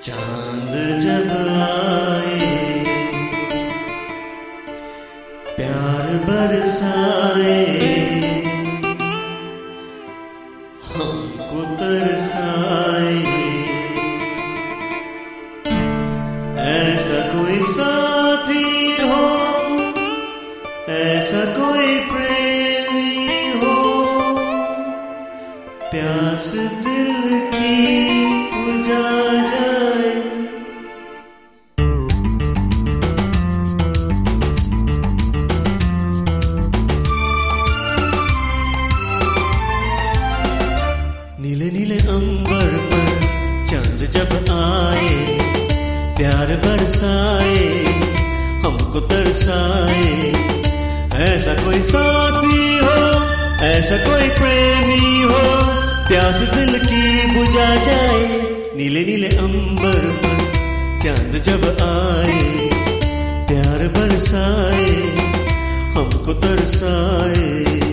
चांद जब आए प्यार बरसाए हमको तरसाए। ऐसा कोई साथी हो, ऐसा कोई प्रेमी हो, प्यास दिल की बुझा जाए। नीले नीले अंबर पर चांद जब आए प्यार बरसाए हमको तरसाए। ऐसा कोई साथी हो, ऐसा कोई प्रेमी हो, प्यास दिल की बुझा जाए। नीले नीले अंबर पर चांद जब आए प्यार बरसाए हमको तरसाए।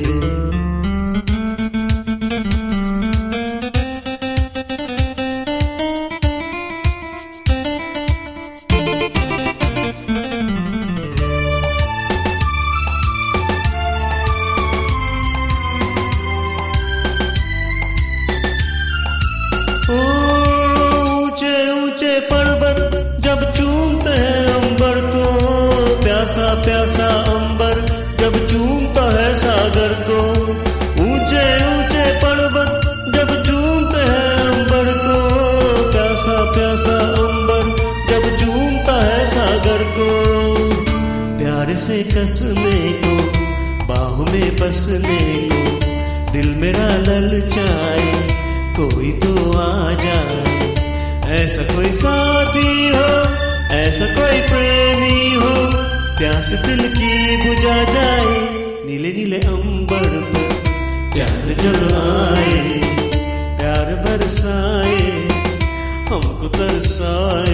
पर्वत जब चूमते हैं अंबर को, प्यासा प्यासा अंबर जब चूमता है सागर को। ऊंचे ऊंचे पर्वत जब चूमते हैं अंबर को, प्यासा प्यासा अंबर जब चूमता है सागर को। प्यार से कसने को, बाहों में बसने को, दिल मेरा ललचाए कोई तो आ जाए। ऐसा कोई साथी हो, ऐसा कोई प्रेमी हो, प्यास दिल की बुझा जाए। नीले नीले अंबर पर चांद जब आए प्यार बरसाए हमको तरसाए।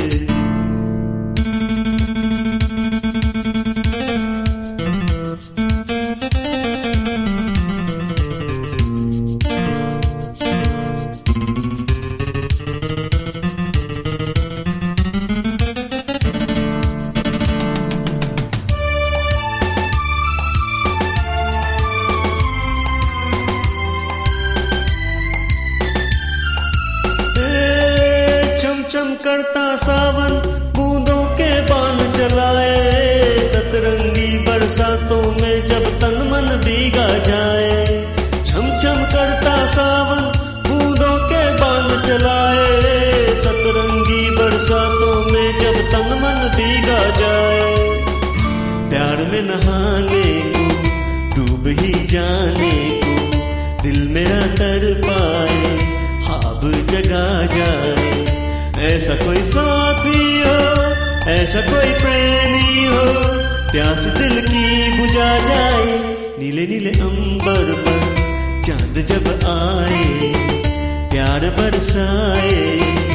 चम करता सावन बूंदों के बाण चलाए, सतरंगी बरसातों में जब तन मन भीगा जाए। छम छम करता सावन बूंदों के बाण चलाए, सतरंगी बरसातों में जब तन मन भीगा जाए। प्यार में नहाने को, डूब ही जाने को, दिल मेरा तर पाए ख्वाब जगा जाए। ऐसा कोई साथी हो, ऐसा कोई प्रेमी हो, प्यास दिल की बुझा जाए। नीले नीले अंबर पर चांद जब आए प्यार बरसाए